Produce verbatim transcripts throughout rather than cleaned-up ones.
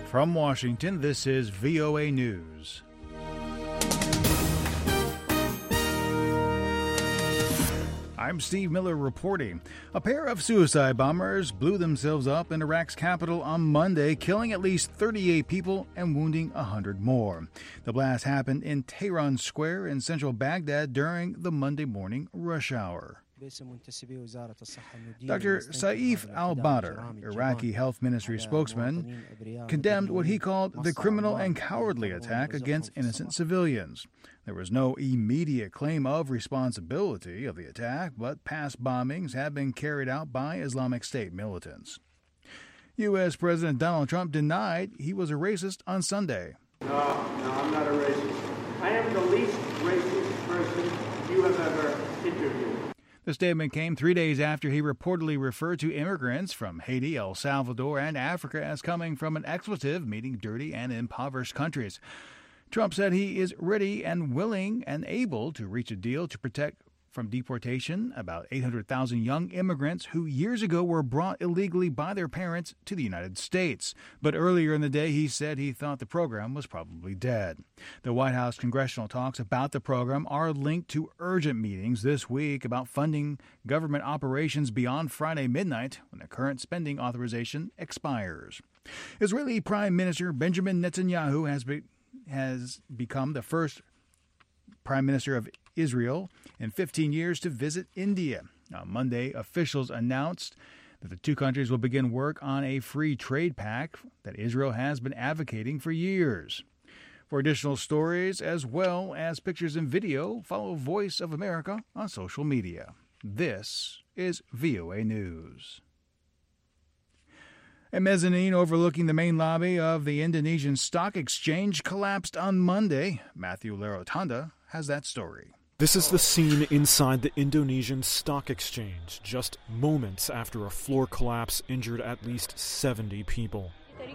From Washington, this is V O A News. I'm Steve Miller reporting. A pair of suicide bombers blew themselves up in Iraq's capital on Monday, killing at least thirty-eight people and wounding one hundred more. The blast happened in Tehran Square in central Baghdad during the Monday morning rush hour. Doctor Saif al-Badr, Iraqi Health Ministry spokesman, condemned what he called the criminal and cowardly attack against innocent civilians. There was no immediate claim of responsibility of the attack, but past bombings have been carried out by Islamic State militants. U S. President Donald Trump denied he was a racist on Sunday. No, no, I'm not a racist. I am the least racist person you have ever interviewed. The statement came three days after he reportedly referred to immigrants from Haiti, El Salvador, and Africa as coming from an expletive meaning dirty and impoverished countries. Trump said he is ready and willing and able to reach a deal to protect from deportation about eight hundred thousand young immigrants who years ago were brought illegally by their parents to the United States. But earlier in the day, he said he thought the program was probably dead. The White House congressional talks about the program are linked to urgent meetings this week about funding government operations beyond Friday midnight when the current spending authorization expires. Israeli Prime Minister Benjamin Netanyahu has, be, has become the first Prime Minister of Israel in fifteen years to visit India. On Monday, officials announced that the two countries will begin work on a free trade pact that Israel has been advocating for years. For additional stories, as well as pictures and video, follow Voice of America on social media. This is V O A News. A mezzanine overlooking the main lobby of the Indonesian Stock Exchange collapsed on Monday. Matthew Larotanda has that story. This is the scene inside the Indonesian Stock Exchange, just moments after a floor collapse injured at least seventy people.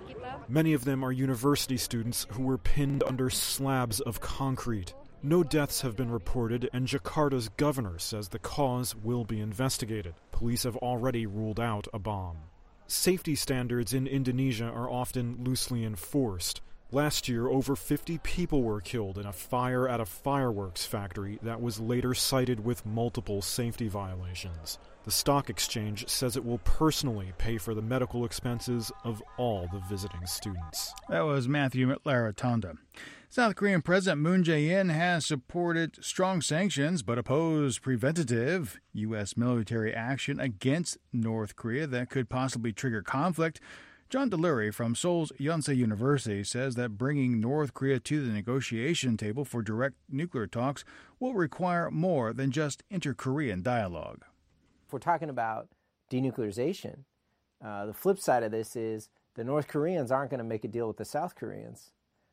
Many of them are university students who were pinned under slabs of concrete. No deaths have been reported, and Jakarta's governor says the cause will be investigated. Police have already ruled out a bomb. Safety standards in Indonesia are often loosely enforced. Last year, over fifty people were killed in a fire at a fireworks factory that was later cited with multiple safety violations. The stock exchange says it will personally pay for the medical expenses of all the visiting students. That was Matthew Larotanda. South Korean President Moon Jae-in has supported strong sanctions but opposed preventative U S military action against North Korea that could possibly trigger conflict. John Delury from Seoul's Yonsei University says that bringing North Korea to the negotiation table for direct nuclear talks will require more than just inter-Korean dialogue. If we're talking about denuclearization, uh, the flip side of this is the North Koreans aren't going to make a deal with the South Koreans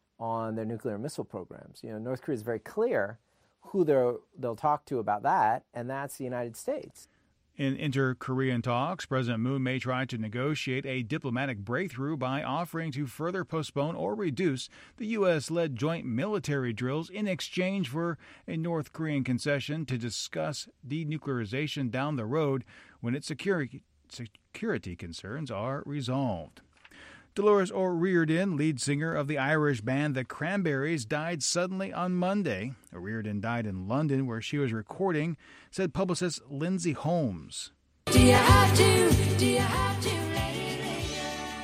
on their nuclear missile programs. You know, North Korea is very clear who they'll talk to about that, and that's the United States. In inter-Korean talks, President Moon may try to negotiate a diplomatic breakthrough by offering to further postpone or reduce the U S-led joint military drills in exchange for a North Korean concession to discuss denuclearization down the road when its security, security concerns are resolved. Dolores O'Riordan, lead singer of the Irish band The Cranberries, died suddenly on Monday. O'Riordan died in London, where she was recording, said publicist Lindsay Holmes. Do you have to? Do you have to? Lady, lady?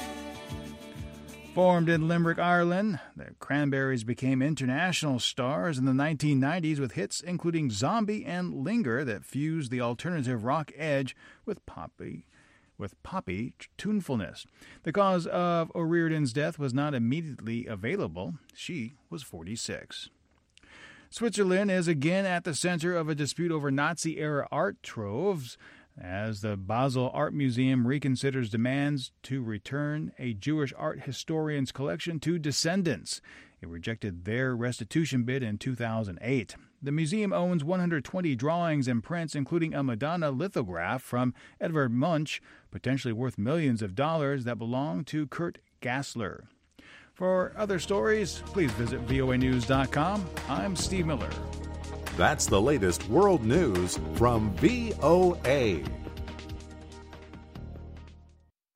Formed in Limerick, Ireland, The Cranberries became international stars in the nineteen nineties with hits including Zombie and Linger that fused the alternative rock edge with poppy with poppy tunefulness. The cause of O'Riordan's death was not immediately available. She was forty-six. Switzerland is again at the center of a dispute over Nazi-era art troves as the Basel Art Museum reconsiders demands to return a Jewish art historian's collection to descendants. It rejected their restitution bid in two thousand eight. The museum owns one hundred twenty drawings and prints, including a Madonna lithograph from Edvard Munch, potentially worth millions of dollars, that belong to Kurt Gassler. For other stories, please visit V O A news dot com. I'm Steve Miller. That's the latest world news from V O A.